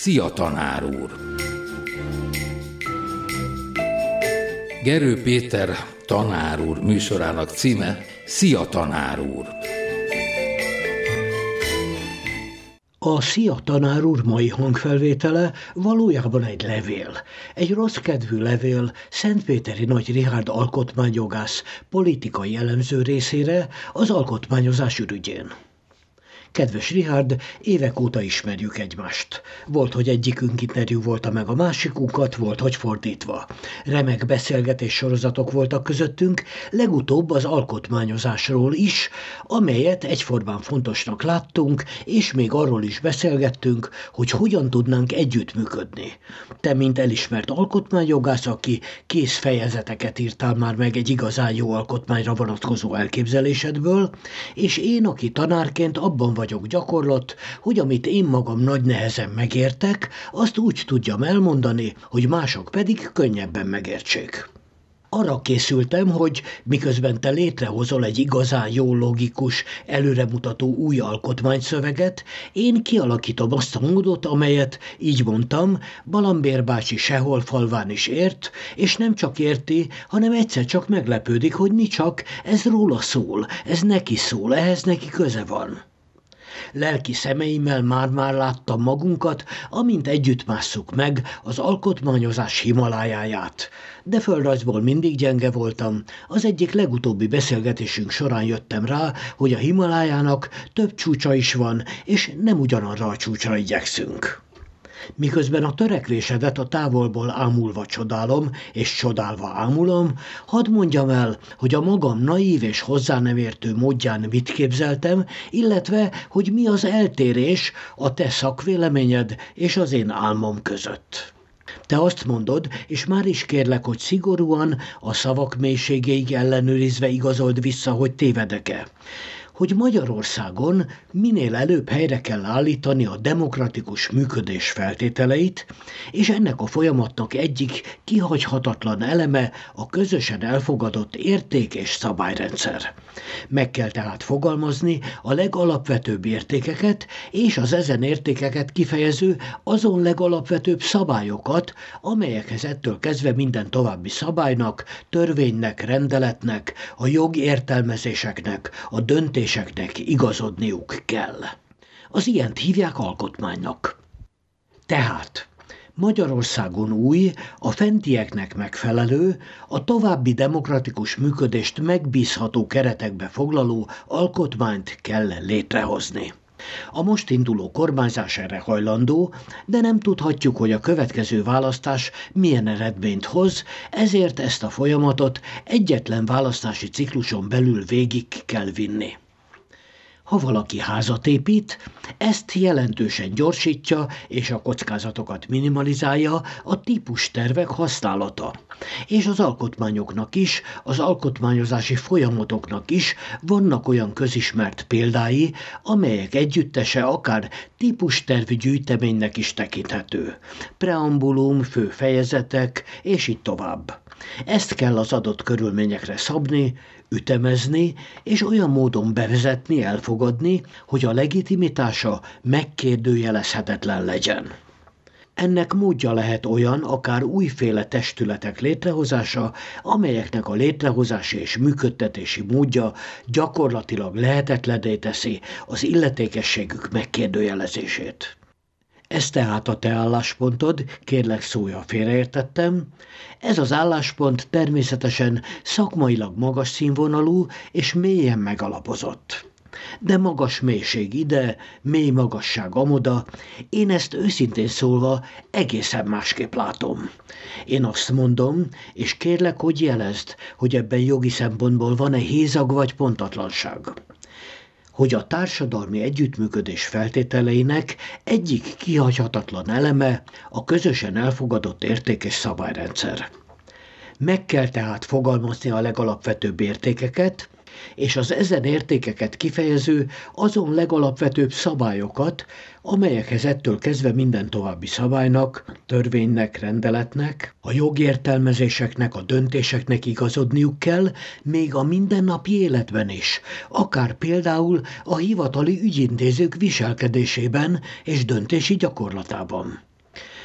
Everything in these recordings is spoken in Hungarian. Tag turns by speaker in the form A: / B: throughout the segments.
A: Szia, tanár úr! Gerő Péter tanár úr műsorának címe Szia, tanár úr!
B: A Szia, tanár úr mai hangfelvétele valójában egy levél. Egy rosszkedvű levél Szentpéteri Nagy Richárd alkotmányjogász politikai elemző részére az alkotmányozás ürügyén. Kedves Richárd, évek óta ismerjük egymást. Volt, hogy egyikünk interjúvolta meg a másikunkat, volt, hogy fordítva. Remek beszélgetés sorozatok voltak közöttünk, legutóbb az alkotmányozásról is, amelyet egyformán fontosnak láttunk, és még arról is beszélgettünk, hogy hogyan tudnánk együttműködni. Te, mint elismert alkotmányjogász, aki kész fejezeteket írtál már meg egy igazán jó alkotmányra vonatkozó elképzelésedből, és én, aki tanárként abban vagyok gyakorlott, hogy amit én magam nagy nehezen megértek, azt úgy tudjam elmondani, hogy mások pedig könnyebben megértsék. Arra készültem, hogy miközben te létrehozol egy igazán jó, logikus, előremutató új alkotmányszöveget, én kialakítom azt a módot, amelyet, így mondtam, Balambér bácsi sehol falván is ért, és nem csak érti, hanem egyszer csak meglepődik, hogy nicsak, ez róla szól, ez neki szól, ehhez neki köze van. Lelki szemeimmel már-már láttam magunkat, amint együtt másszuk meg az alkotmányozás Himalájáját. De földrajzból mindig gyenge voltam. Az egyik legutóbbi beszélgetésünk során jöttem rá, hogy a Himalájának több csúcsa is van, és nem ugyanarra a csúcsra igyekszünk. Miközben a törekvésedet a távolból ámulva csodálom, és csodálva ámulom, hadd mondjam el, hogy a magam naív és hozzá nem értő módján mit képzeltem, illetve, hogy mi az eltérés a te szakvéleményed és az én álmom között. Te azt mondod, és már is kérlek, hogy szigorúan, a szavak mélységéig ellenőrizve igazold vissza, hogy tévedek-e, hogy Magyarországon minél előbb helyre kell állítani a demokratikus működés feltételeit, és ennek a folyamatnak egyik kihagyhatatlan eleme a közösen elfogadott érték- és szabályrendszer. Meg kell tehát fogalmazni a legalapvetőbb értékeket, és az ezen értékeket kifejező azon legalapvetőbb szabályokat, amelyekhez ettől kezdve minden további szabálynak, törvénynek, rendeletnek, a jogértelmezéseknek, a döntéseknek igazodniuk kell. Az ilyent hívják alkotmánynak. Tehát Magyarországon új, a fentieknek megfelelő, a további demokratikus működést megbízható keretekbe foglaló alkotmányt kell létrehozni. A most induló kormányzás erre hajlandó, de nem tudhatjuk, hogy a következő választás milyen eredményt hoz, ezért ezt a folyamatot egyetlen választási cikluson belül végig kell vinni. Ha valaki házat épít, ezt jelentősen gyorsítja és a kockázatokat minimalizálja a típustervek használata. És az alkotmányoknak is, az alkotmányozási folyamatoknak is vannak olyan közismert példái, amelyek együttese akár típusterv gyűjteménynek is tekinthető. Preambulum, fő fejezetek, és így tovább. Ezt kell az adott körülményekre szabni, ütemezni, és olyan módon bevezetni, elfogadni, hogy a legitimitása megkérdőjelezhetetlen legyen. Ennek módja lehet olyan, akár újféle testületek létrehozása, amelyeknek a létrehozási és működtetési módja gyakorlatilag lehetetlenné teszi az illetékességük megkérdőjelezését. Ez tehát a te álláspontod, kérlek szólj, ha félreértettem. Ez az álláspont természetesen szakmailag magas színvonalú és mélyen megalapozott. De magas mélység ide, mély magasság amoda, én ezt őszintén szólva egészen másképp látom. Én azt mondom, és kérlek, hogy jelezd, hogy ebben jogi szempontból van-e hézag vagy pontatlanság, hogy a társadalmi együttműködés feltételeinek egyik kihagyhatatlan eleme a közösen elfogadott érték- és szabályrendszer. Meg kell tehát fogalmazni a legalapvetőbb értékeket, és az ezen értékeket kifejező azon legalapvetőbb szabályokat, amelyekhez ettől kezdve minden további szabálynak, törvénynek, rendeletnek, a jogértelmezéseknek, a döntéseknek igazodniuk kell, még a mindennapi életben is, akár például a hivatali ügyintézők viselkedésében és döntési gyakorlatában.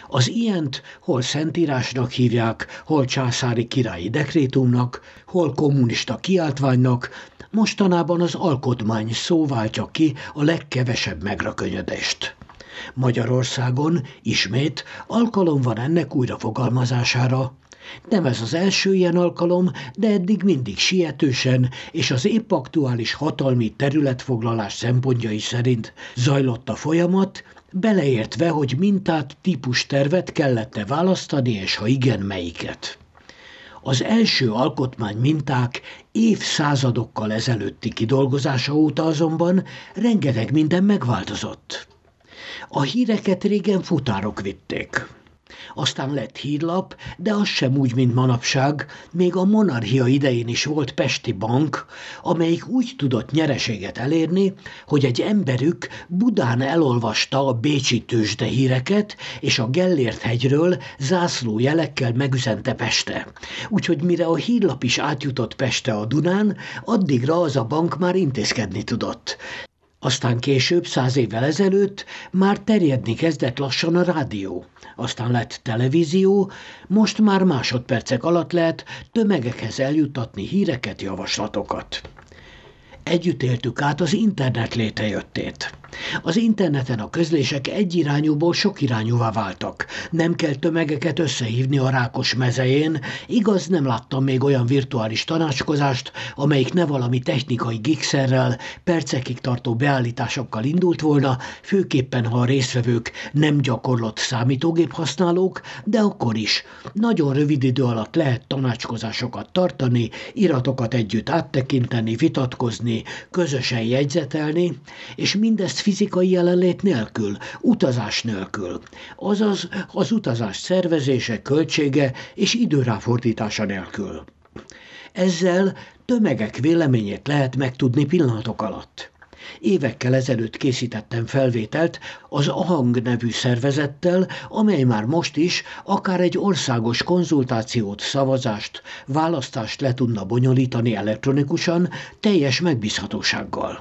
B: Az ilyent hol szentírásnak hívják, hol császári királyi dekrétumnak, hol kommunista kiáltványnak, mostanában az alkotmány szó váltja ki a legkevesebb megrökönyödést. Magyarországon ismét alkalom van ennek újrafogalmazására. Nem ez az első ilyen alkalom, de eddig mindig sietősen és az épp aktuális hatalmi területfoglalás szempontjai szerint zajlott a folyamat, beleértve, hogy mintát, típustervet kellett-e választani, és ha igen, melyiket. Az első alkotmány minták évszázadokkal ezelőtti kidolgozása óta azonban rengeteg minden megváltozott. A híreket régen futárok vitték. Aztán lett hírlap, de az sem úgy, mint manapság, még a monarchia idején is volt pesti bank, amelyik úgy tudott nyereséget elérni, hogy egy emberük Budán elolvasta a bécsi tőzsde híreket, és a Gellért-hegyről zászlójelekkel megüzente Pestre. Úgyhogy mire a hírlap is átjutott Pestre a Dunán, addigra az a bank már intézkedni tudott. Aztán később, 100 évvel ezelőtt már terjedni kezdett lassan a rádió. Aztán lett televízió, most már másodpercek alatt lehet tömegekhez eljuttatni híreket, javaslatokat. Együtt éltük át az internet létrejöttét. Az interneten a közlések egyirányúból sokirányúvá váltak. Nem kell tömegeket összehívni a Rákos mezején, igaz, nem láttam még olyan virtuális tanácskozást, amelyik ne valami technikai gigszerrel, percekig tartó beállításokkal indult volna, főképpen ha a résztvevők nem gyakorlott számítógép használók, de akkor is. Nagyon rövid idő alatt lehet tanácskozásokat tartani, iratokat együtt áttekinteni, vitatkozni, közösen jegyzetelni, és mindezt fizikai jelenlét nélkül, utazás nélkül, azaz az utazás szervezése, költsége és időráfordítása nélkül. Ezzel tömegek véleményét lehet megtudni pillanatok alatt. Évekkel ezelőtt készítettem felvételt az AHANG nevű szervezettel, amely már most is akár egy országos konzultációt, szavazást, választást le tudna bonyolítani elektronikusan, teljes megbízhatósággal.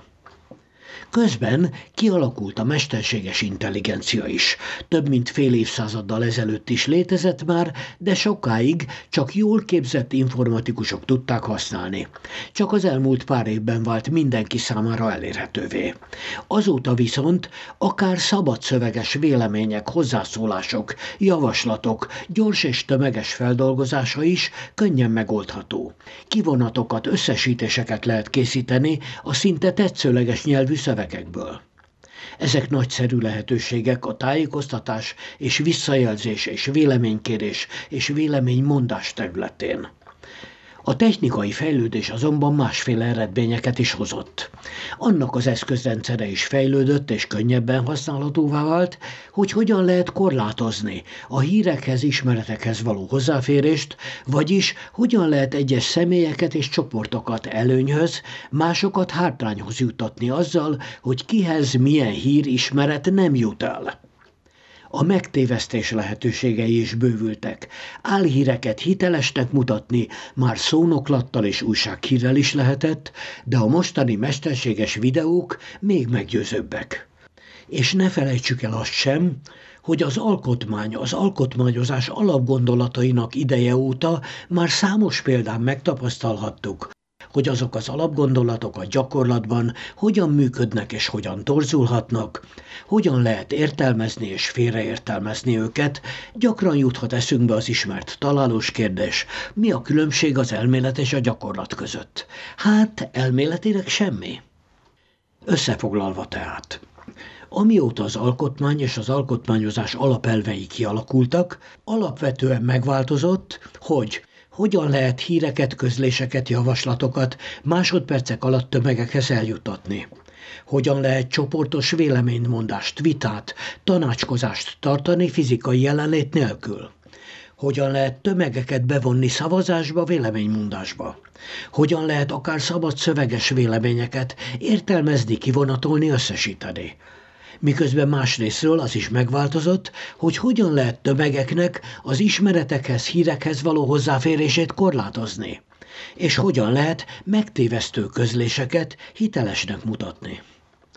B: Közben kialakult a mesterséges intelligencia is. Több mint fél évszázaddal ezelőtt is létezett már, de sokáig csak jól képzett informatikusok tudták használni. Csak az elmúlt pár évben vált mindenki számára elérhetővé. Azóta viszont akár szabadszöveges vélemények, hozzászólások, javaslatok, gyors és tömeges feldolgozása is könnyen megoldható. Kivonatokat, összesítéseket lehet készíteni a szinte tetszőleges nyelvű szövegekből. Ezek nagyszerű lehetőségek a tájékoztatás és visszajelzés és véleménykérés és véleménymondás területén. A technikai fejlődés azonban másféle eredményeket is hozott. Annak az eszközrendszere is fejlődött és könnyebben használhatóvá vált, hogy hogyan lehet korlátozni a hírekhez, ismeretekhez való hozzáférést, vagyis hogyan lehet egyes személyeket és csoportokat előnyhöz, másokat hátrányhoz juttatni azzal, hogy kihez milyen hír, ismeret nem jut el. A megtévesztés lehetőségei is bővültek. Álhíreket hitelesnek mutatni már szónoklattal és újsághírrel is lehetett, de a mostani mesterséges videók még meggyőzőbbek. És ne felejtsük el azt sem, hogy az alkotmány, az alkotmányozás alapgondolatainak ideje óta már számos példán megtapasztalhattuk, hogy azok az alapgondolatok a gyakorlatban hogyan működnek és hogyan torzulhatnak, hogyan lehet értelmezni és félreértelmezni őket, gyakran juthat eszünkbe az ismert találós kérdés, mi a különbség az elmélet és a gyakorlat között. Hát elméletileg semmi. Összefoglalva tehát. Amióta az alkotmány és az alkotmányozás alapelvei kialakultak, alapvetően megváltozott, hogy hogyan lehet híreket, közléseket, javaslatokat másodpercek alatt tömegekhez eljuttatni. Hogyan lehet csoportos véleménymondást, vitát, tanácskozást tartani fizikai jelenlét nélkül. Hogyan lehet tömegeket bevonni szavazásba, véleménymondásba. Hogyan lehet akár szabad szöveges véleményeket értelmezni, kivonatolni, összesíteni. Miközben másrészről az is megváltozott, hogy hogyan lehet tömegeknek az ismeretekhez, hírekhez való hozzáférését korlátozni, és hogyan lehet megtévesztő közléseket hitelesnek mutatni.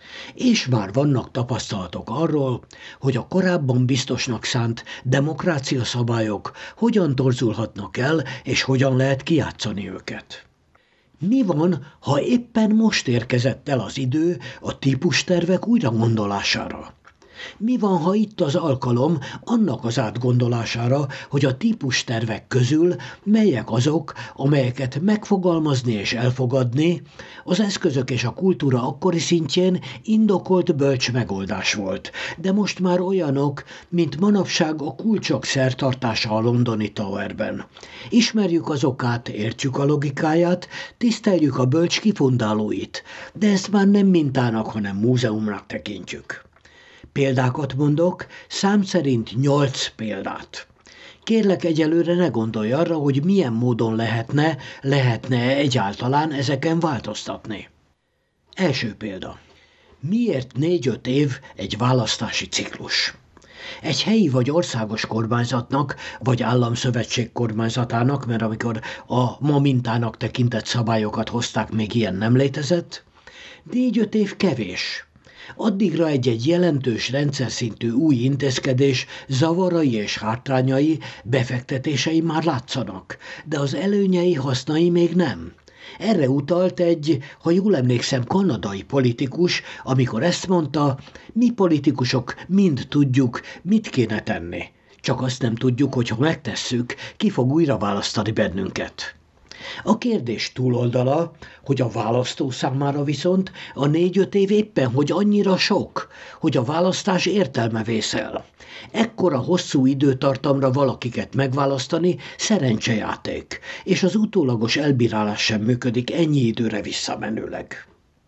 B: És már vannak tapasztalatok arról, hogy a korábban biztosnak szánt demokrácia szabályok hogyan torzulhatnak el, és hogyan lehet kijátszani őket. Mi van, ha éppen most érkezett el az idő a típustervek újragondolására? Mi van, ha itt az alkalom annak az átgondolására, hogy a típustervek közül melyek azok, amelyeket megfogalmazni és elfogadni az eszközök és a kultúra akkori szintjén indokolt bölcs megoldás volt, de most már olyanok, mint manapság a kulcsok szertartása a londoni Towerben. Ismerjük az okát, értjük a logikáját, tiszteljük a bölcs kifundálóit, de ezt már nem mintának, hanem múzeumnak tekintjük. Példákat mondok, szám szerint 8 példát. Kérlek, egyelőre ne gondolj arra, hogy milyen módon lehetne egyáltalán ezeken változtatni. Első példa. Miért 4-5 év egy választási ciklus? Egy helyi vagy országos kormányzatnak, vagy államszövetség kormányzatának, mert amikor a ma mintának tekintett szabályokat hozták, még ilyen nem létezett, 4-5 év kevés. Addigra egy jelentős rendszer szintű új intézkedés zavarai és hátrányai, befektetései már látszanak, de az előnyei, hasznai még nem. Erre utalt egy, ha jól emlékszem, kanadai politikus, amikor ezt mondta, mi politikusok mind tudjuk, mit kéne tenni. Csak azt nem tudjuk, hogy ha megtesszük, ki fog újra választani bennünket. A kérdés túloldala, hogy a választó számára viszont a 4-5 év éppen, hogy annyira sok, hogy a választás értelme vészel. Ekkora hosszú időtartamra valakiket megválasztani szerencsejáték, és az utólagos elbírálás sem működik ennyi időre visszamenőleg.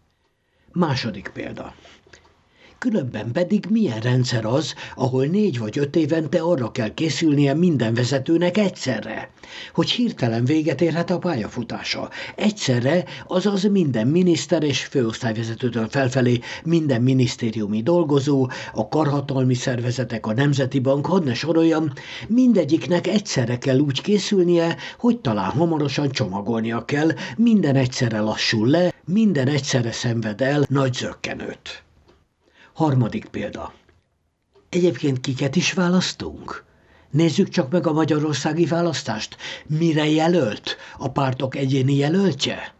B: Második példa. Különben pedig milyen rendszer az, ahol 4 vagy 5 évente arra kell készülnie minden vezetőnek egyszerre, hogy hirtelen véget érhet a pályafutása. Egyszerre, azaz minden miniszter és főosztályvezetőtől felfelé minden minisztériumi dolgozó, a karhatalmi szervezetek, a Nemzeti Bank, hadd ne soroljam, mindegyiknek egyszerre kell úgy készülnie, hogy talán hamarosan csomagolnia kell, minden egyszerre lassul le, minden egyszerre szenved el nagy zökkenőt. Harmadik példa. Egyébként kiket is választunk? Nézzük csak meg a magyarországi választást. Mire jelölt a pártok egyéni jelöltje?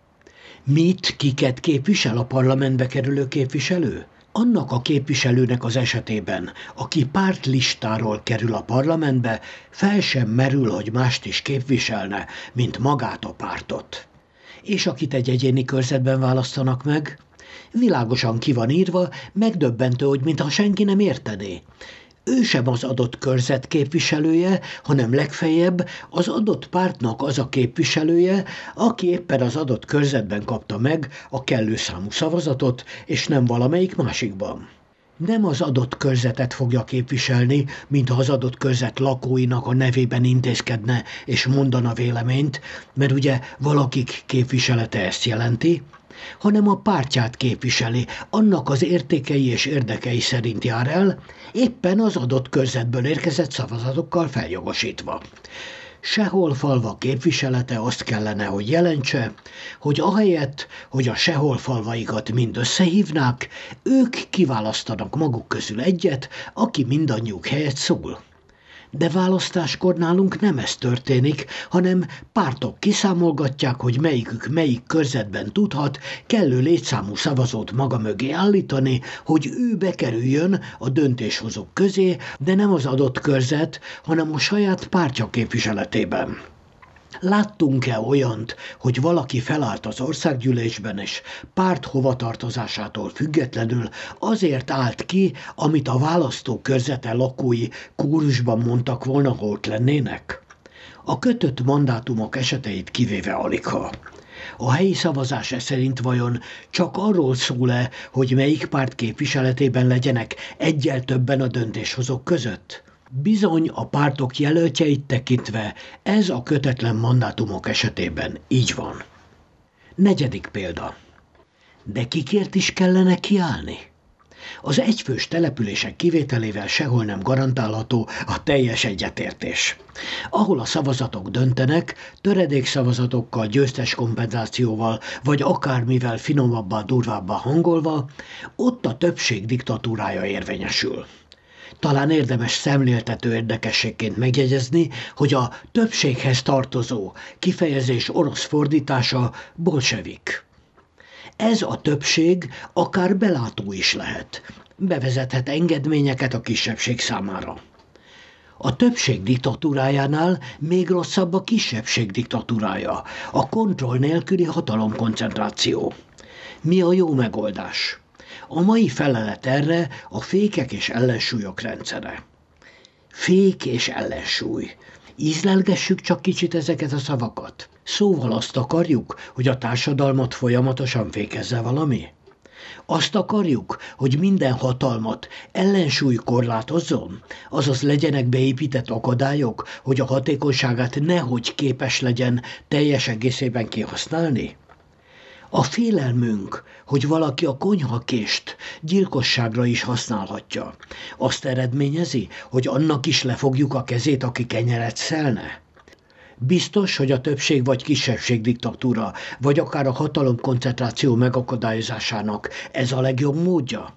B: Kiket képvisel a parlamentbe kerülő képviselő? Annak a képviselőnek az esetében, aki pártlistáról kerül a parlamentbe, fel sem merül, hogy mást is képviselne, mint magát a pártot. És akit egy egyéni körzetben választanak meg? Világosan ki van írva, megdöbbentő, hogy mintha senki nem értené. Ő sem az adott körzet képviselője, hanem legfeljebb az adott pártnak az a képviselője, aki éppen az adott körzetben kapta meg a kellő számú szavazatot, és nem valamelyik másikban. Nem az adott körzetet fogja képviselni, mintha az adott körzet lakóinak a nevében intézkedne és mondana véleményt, mert ugye valakik képviselete ezt jelenti, hanem a pártját képviseli, annak az értékei és érdekei szerint jár el, éppen az adott körzetből érkezett szavazatokkal feljogosítva. Sehol falva képviselete azt kellene, hogy jelentse, hogy ahelyett, hogy a sehol falvaikat mind összehívnák, ők kiválasztanak maguk közül egyet, aki mindannyiuk helyett szól. De választáskor nálunk nem ez történik, hanem pártok kiszámolgatják, hogy melyikük melyik körzetben tudhat kellő létszámú szavazót maga mögé állítani, hogy ő bekerüljön a döntéshozók közé, de nem az adott körzet, hanem a saját pártja képviseletében. Láttunk-e olyant, hogy valaki felállt az országgyűlésben, és párt hovatartozásától függetlenül azért állt ki, amit a választókörzete lakói kórusban mondtak volna, ha ott lennének? A kötött mandátumok eseteit kivéve aligha. A helyi szavazás szerint vajon csak arról szól-e, hogy melyik párt képviseletében legyenek egyel többen a döntéshozók között? Bizony a pártok jelöltjeit tekintve ez a kötetlen mandátumok esetében így van. Negyedik példa. De kikért is kellene kiállni? Az egyfős települések kivételével sehol nem garantálható a teljes egyetértés. Ahol a szavazatok döntenek, töredékszavazatokkal, győztes kompenzációval, vagy akármivel finomabbá, durvábbá hangolva, ott a többség diktatúrája érvényesül. Talán érdemes szemléltető érdekességként megjegyezni, hogy a többséghez tartozó kifejezés orosz fordítása bolsevik. Ez a többség akár belátó is lehet. Bevezethet engedményeket a kisebbség számára. A többség diktatúrájánál még rosszabb a kisebbség diktatúrája, a kontroll nélküli hatalomkoncentráció. Mi a jó megoldás? A mai felelet erre a fékek és ellensúlyok rendszere. Fék és ellensúly. Ízlelgessük csak kicsit ezeket a szavakat. Szóval azt akarjuk, hogy a társadalmat folyamatosan fékezze valami? Azt akarjuk, hogy minden hatalmat ellensúly korlátozzon, azaz legyenek beépített akadályok, hogy a hatékonyságát nehogy képes legyen teljes egészében kihasználni? A félelmünk, hogy valaki a konyhakést gyilkosságra is használhatja, azt eredményezi, hogy annak is lefogjuk a kezét, aki kenyeret szelne? Biztos, hogy a többség vagy kisebbség diktatúra, vagy akár a hatalomkoncentráció megakadályozásának ez a legjobb módja?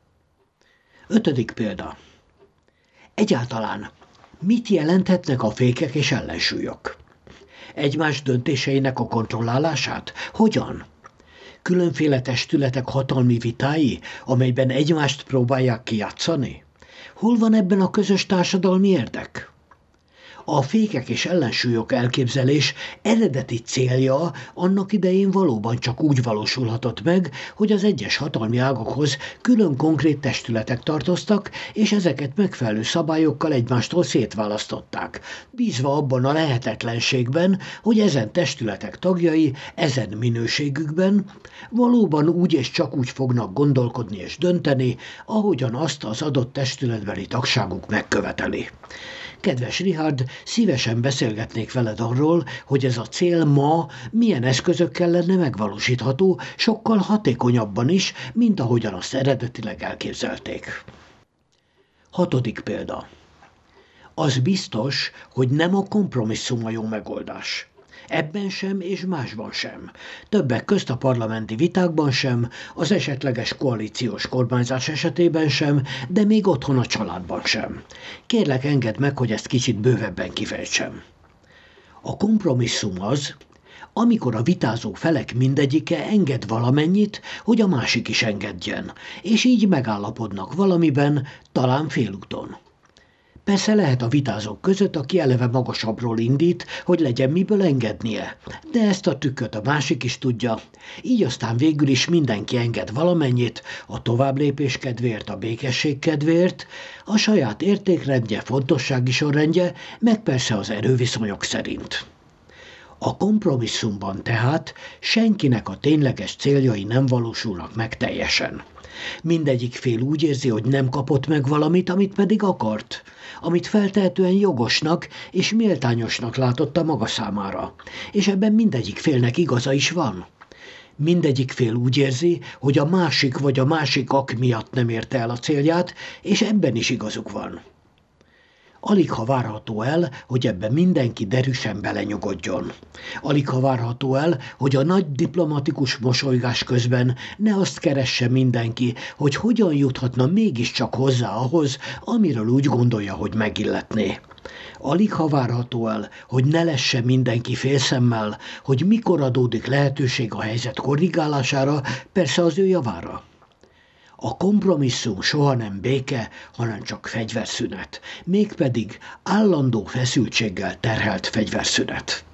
B: 5. példa. Egyáltalán mit jelenthetnek a fékek és ellensúlyok? Egymás döntéseinek a kontrollálását? Hogyan? Különféle testületek hatalmi vitái, amelyben egymást próbálják kijátszani? Hol van ebben a közös társadalmi érdek? A fékek és ellensúlyok elképzelés eredeti célja annak idején valóban csak úgy valósulhatott meg, hogy az egyes hatalmi ágakhoz külön konkrét testületek tartoztak, és ezeket megfelelő szabályokkal egymástól szétválasztották, bízva abban a lehetetlenségben, hogy ezen testületek tagjai ezen minőségükben valóban úgy és csak úgy fognak gondolkodni és dönteni, ahogyan azt az adott testületbeli tagságuk megköveteli. Kedves Richard, szívesen beszélgetnék veled arról, hogy ez a cél ma milyen eszközökkel lenne megvalósítható, sokkal hatékonyabban is, mint ahogyan azt eredetileg elképzelték. 6. példa. Az biztos, hogy nem a kompromisszum a jó megoldás. Ebben sem és másban sem. Többek közt a parlamenti vitákban sem, az esetleges koalíciós kormányzás esetében sem, de még otthon a családban sem. Kérlek, engedd meg, hogy ezt kicsit bővebben kifejtsem. A kompromisszum az, amikor a vitázó felek mindegyike enged valamennyit, hogy a másik is engedjen, és így megállapodnak valamiben, talán félúton. Persze lehet a vitázók között, aki eleve magasabbról indít, hogy legyen miből engednie, de ezt a trükköt a másik is tudja, így aztán végül is mindenki enged valamennyit, a továbblépés kedvéért, a békesség kedvéért, a saját értékrendje, fontossági sorrendje, meg persze az erőviszonyok szerint. A kompromisszumban tehát senkinek a tényleges céljai nem valósulnak meg teljesen. Mindegyik fél úgy érzi, hogy nem kapott meg valamit, amit pedig akart, amit feltehetően jogosnak és méltányosnak látott a maga számára, és ebben mindegyik félnek igaza is van. Mindegyik fél úgy érzi, hogy a másik vagy a másikak miatt nem érte el a célját, és ebben is igazuk van. Aligha várható el, hogy ebben mindenki derűsen belenyugodjon. Aligha várható el, hogy a nagy diplomatikus mosolygás közben ne azt keresse mindenki, hogy hogyan juthatna mégiscsak hozzá ahhoz, amiről úgy gondolja, hogy megilletné. Aligha várható el, hogy ne lesse mindenki félszemmel, hogy mikor adódik lehetőség a helyzet korrigálására, persze az ő javára. A kompromisszum soha nem béke, hanem csak fegyverszünet, mégpedig állandó feszültséggel terhelt fegyverszünet.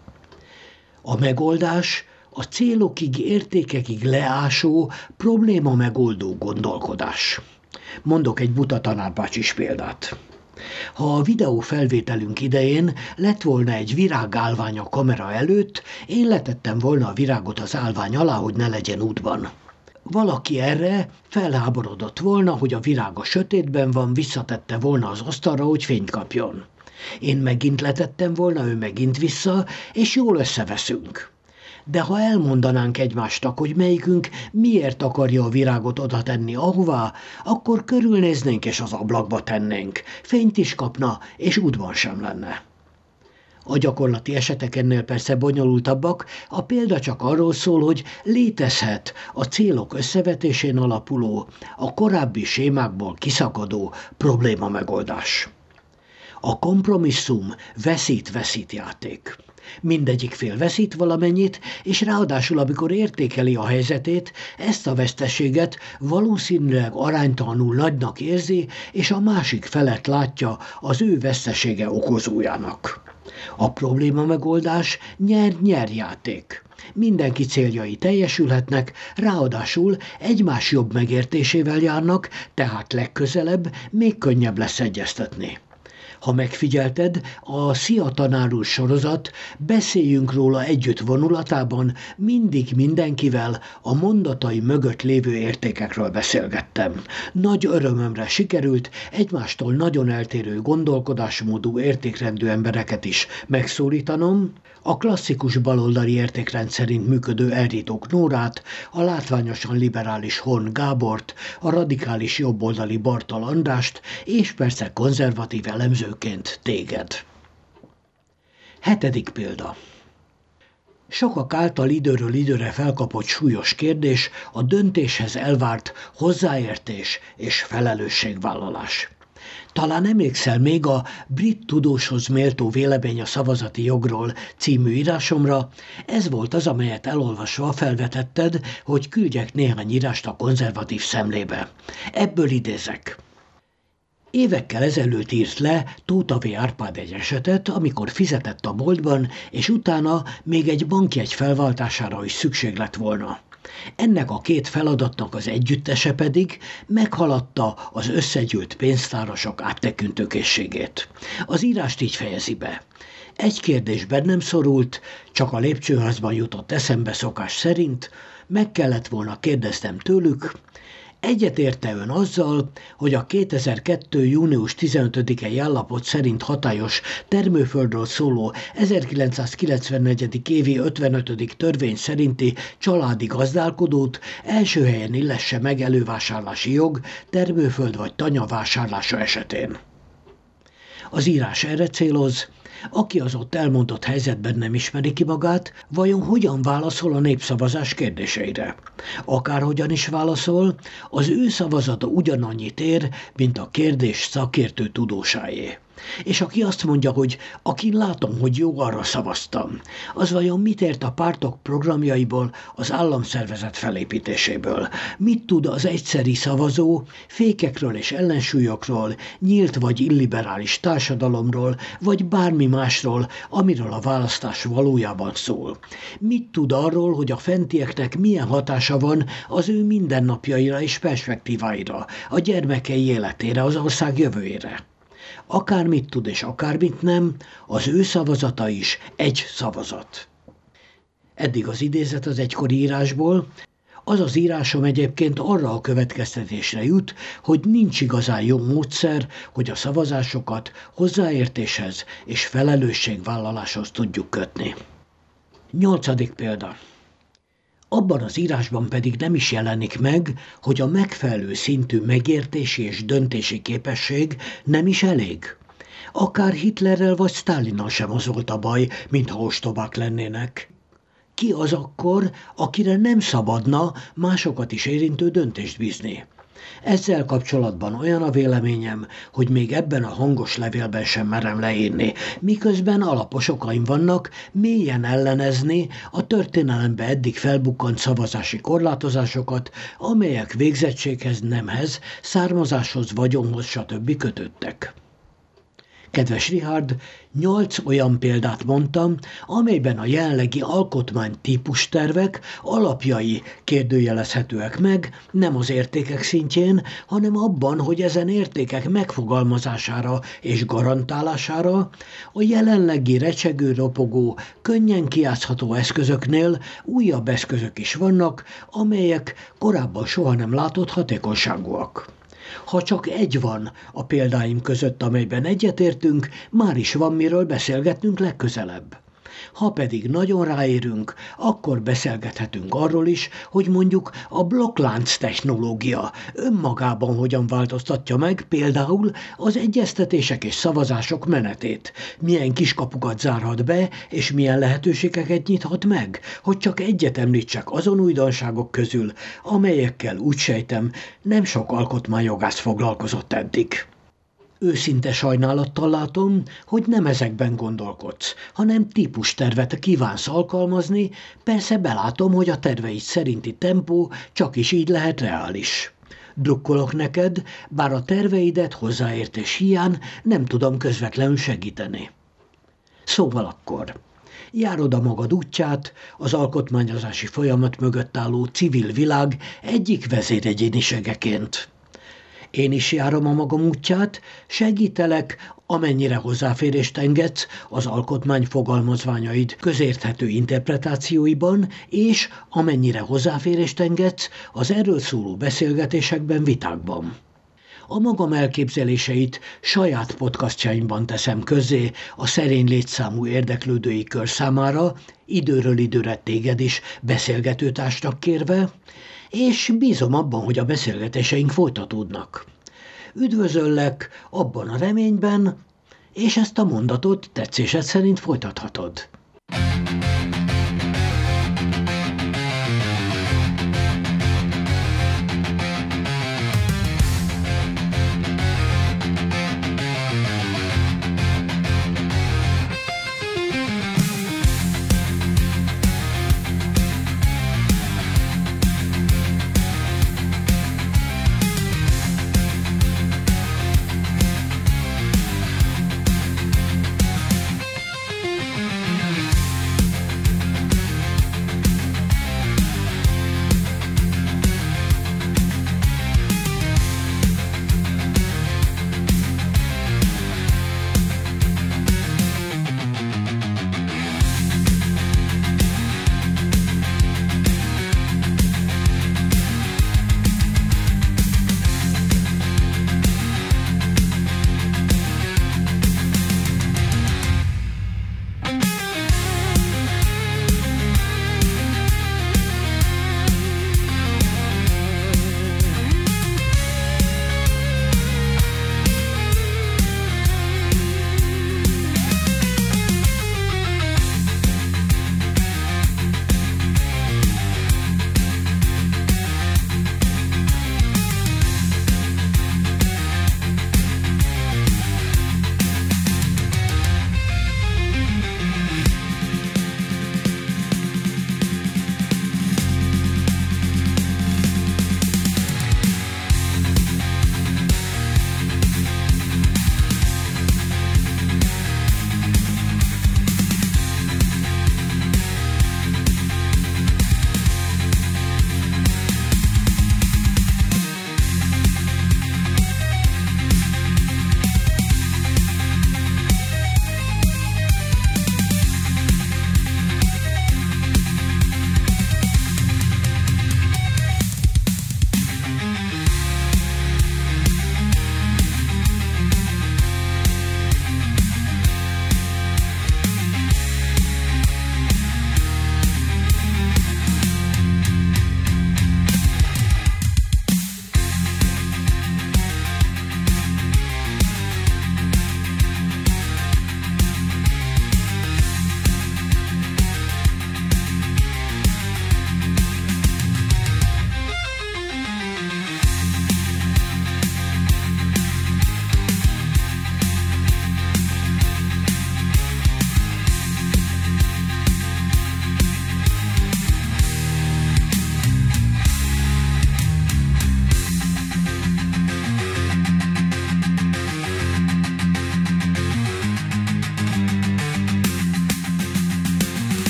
B: A megoldás a célokig, értékekig leásó, probléma megoldó gondolkodás. Mondok egy buta tanárbácsis példát. Ha a videó felvételünk idején lett volna egy virágálvány a kamera előtt, én letettem volna a virágot az állvány alá, hogy ne legyen útban. Valaki erre felháborodott volna, hogy a virág a sötétben van, visszatette volna az asztalra, hogy fényt kapjon. Én megint letettem volna, ő megint vissza, és jól összeveszünk. De ha elmondanánk egymásnak, hogy melyikünk miért akarja a virágot oda tenni ahová, akkor körülnéznénk és az ablakba tennénk. Fényt is kapna, és útban sem lenne. A gyakorlati esetek ennél persze bonyolultabbak, a példa csak arról szól, hogy létezhet a célok összevetésén alapuló, a korábbi sémákból kiszakadó probléma megoldás. A kompromisszum veszít-veszít játék. Mindegyik fél veszít valamennyit, és ráadásul, amikor értékeli a helyzetét, ezt a veszteséget valószínűleg aránytalanul nagynak érzi, és a másik felet látja az ő vesztesége okozójának. A probléma megoldás nyer-nyer játék. Mindenki céljai teljesülhetnek, ráadásul egymás jobb megértésével járnak, tehát legközelebb még könnyebb lesz egyeztetni. Ha megfigyelted, a Szia tanár úr sorozat Beszéljünk róla együtt vonulatában mindig mindenkivel a mondatai mögött lévő értékekről beszélgettem. Nagy örömömre sikerült egymástól nagyon eltérő gondolkodásmódú értékrendű embereket is megszólítanom, a klasszikus baloldali értékrend szerint működő Elritók Nórát, a látványosan liberális Horn Gábort, a radikális jobboldali Bartal Andrást, és persze konzervatív elemzőként téged. 7. példa. Sokak által időről időre felkapott súlyos kérdés a döntéshez elvárt hozzáértés és felelősségvállalás. Talán emlékszel még a Brit tudóshoz méltó vélemény a szavazati jogról című írásomra, ez volt az, amelyet elolvasva felvetetted, hogy küldjek néhány írást a konzervatív szemlébe. Ebből idézek. Évekkel ezelőtt írt le Tóth V. Árpád egy esetet, amikor fizetett a boltban, és utána még egy bankjegy felváltására is szükség lett volna. Ennek a két feladatnak az együttese pedig meghaladta az összegyűlt pénztárosok áttekintőkészségét. Az írást így fejezi be. Egy kérdés bennem szorult, csak a lépcsőházban jutott eszembe szokás szerint, meg kellett volna kérdeznem tőlük, egyetérte ön azzal, hogy a 2002. június 15-i állapot szerint hatályos termőföldről szóló 1994. évi 55. törvény szerinti családi gazdálkodót első helyen illesse meg elővásárlási jog termőföld vagy tanya vásárlása esetén. Az írás erre céloz, aki az ott elmondott helyzetben nem ismeri ki magát, vajon hogyan válaszol a népszavazás kérdéseire? Akárhogyan is válaszol, az ő szavazata ugyanannyit ér, mint a kérdés szakértő tudósáé. És aki azt mondja, hogy akin látom, hogy jó, arra szavaztam, az vajon mit ért a pártok programjaiból, az államszervezet felépítéséből? Mit tud az egyszeri szavazó fékekről és ellensúlyokról, nyílt vagy illiberális társadalomról, vagy bármi másról, amiről a választás valójában szól? Mit tud arról, hogy a fentieknek milyen hatása van az ő mindennapjaira és perspektíváira, a gyermekei életére, az ország jövőjére? Akármit tud és akármit nem, az ő szavazata is egy szavazat. Eddig az idézet az egykori írásból, az az írásom egyébként arra a következtetésre jut, hogy nincs igazán jó módszer, hogy a szavazásokat hozzáértéshez és felelősségvállaláshoz tudjuk kötni. 8. példa. Abban az írásban pedig nem is jelenik meg, hogy a megfelelő szintű megértési és döntési képesség nem is elég. Akár Hitlerrel vagy Sztálinnal sem az volt a baj, mintha ostobák lennének. Ki az akkor, akire nem szabadna másokat is érintő döntést bízni? Ezzel kapcsolatban olyan a véleményem, hogy még ebben a hangos levélben sem merem leírni, miközben alapos okaim vannak mélyen ellenezni a történelembe eddig felbukkant szavazási korlátozásokat, amelyek végzettséghez, nemhez, származáshoz, vagyonhoz, stb. Kötöttek. Kedves Richard, 8 olyan példát mondtam, amelyben a jelenlegi alkotmány típustervek alapjai kérdőjelezhetőek meg, nem az értékek szintjén, hanem abban, hogy ezen értékek megfogalmazására és garantálására a jelenlegi recsegő, ropogó, könnyen kijátszható eszközöknél újabb eszközök is vannak, amelyek korábban soha nem látott hatékonyságúak. Ha csak egy van a példáim között, amelyben egyetértünk, már is van miről beszélgetnünk legközelebb. Ha pedig nagyon ráérünk, akkor beszélgethetünk arról is, hogy mondjuk a blokklánc technológia önmagában hogyan változtatja meg például az egyeztetések és szavazások menetét, milyen kiskapukat zárhat be, és milyen lehetőségeket nyithat meg, hogy csak egyet említsek azon újdonságok közül, amelyekkel úgy sejtem, nem sok alkotmányjogász foglalkozott eddig. Őszinte sajnálattal látom, hogy nem ezekben gondolkodsz, hanem típustervet kívánsz alkalmazni, persze belátom, hogy a terveid szerinti tempó csak is így lehet reális. Drukkolok neked, bár a terveidet hozzáértés hiány nem tudom közvetlenül segíteni. Szóval akkor, járod a magad útját, az alkotmányozási folyamat mögött álló civil világ egyik vezéregyéniségeként. Én is járom a magam útját, segítelek, amennyire hozzáférést engedsz az alkotmány fogalmazványaid közérthető interpretációiban, és amennyire hozzáférést engedsz az erről szóló beszélgetésekben, vitákban. A magam elképzeléseit saját podcastjaimban teszem közzé a szerény létszámú érdeklődői kör számára, időről időre téged is beszélgetőtársnak kérve, és bízom abban, hogy a beszélgetéseink folytatódnak. Üdvözöllek abban a reményben, és ezt a mondatot tetszésed szerint folytathatod.